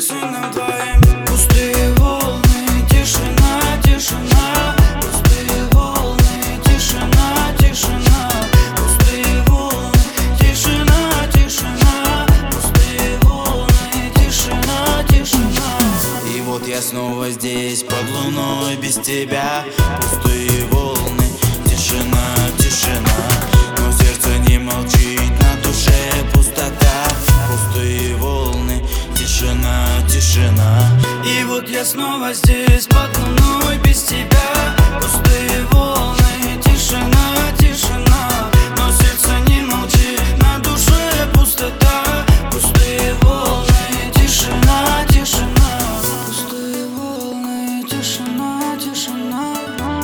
сыном твоим. Пустые волны, тишина, тишина. Пустые волны, тишина, тишина. Пустые волны, тишина, тишина. Пустые волны, тишина, тишина. И вот я снова здесь, под луной, без тебя. Пустые волны, тишина, тишина. Но сердце не молчит, на душе пустота. Пустые волны, тишина, тишина. И вот я снова здесь, под луной, без тебя. Пустые волны, тишина, тишина. Но сердце не молчит, на душе пустота. Пустые волны, тишина, тишина. Пустые волны, тишина, тишина.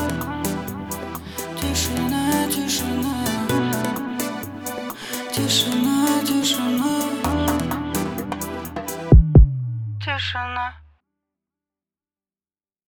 Тишина, тишина. Тишина, тишина. Тишина.